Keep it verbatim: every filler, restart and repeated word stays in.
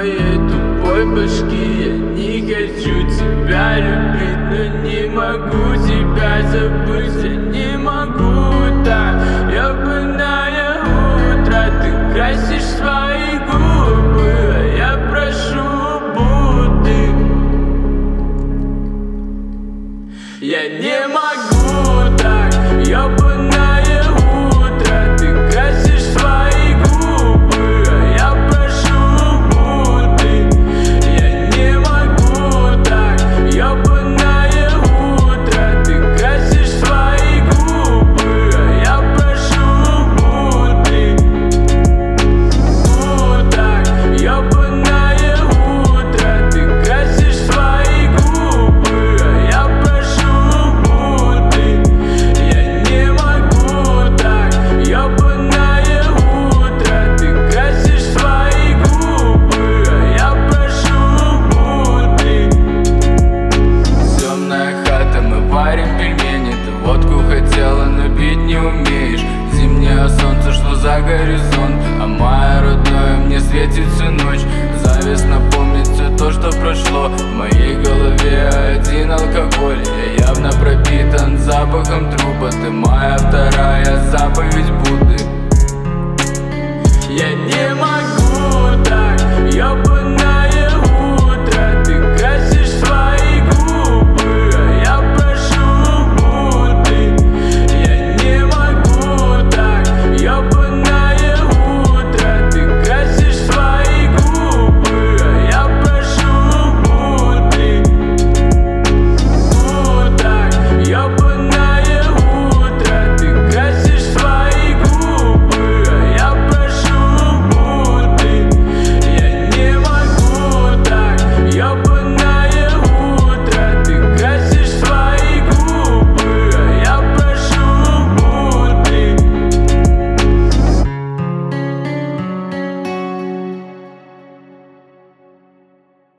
моей тупой башки. Я не хочу тебя любить, но не могу тебя забыть. Я не могу так, ёбаное утро. Ты красишь свои губы, а я прошу будто. Я не могу так, ёбаное утро. Ты красишь свои губы, а я прошу будто. Я не могу так, ёбаное утро. Ты красишь свои губы, а я прошу будто. Вот так, ёбаное утро. Ты красишь свои губы, а я прошу будто. Я не могу так, ёбаное утро. Ты красишь свои губы, а я прошу будто. Темная хата, мы варим пельмени. Ты водку хотела, но пить не умеешь. Зимнее солнце шло за горизонт, а мое родное мне светит всю ночь. Зависть напомнит все то, что прошло. В моей голове один алкоголь. Я явно пропитан запахом трупа. Ты моя вторая заповедь Будды. Я не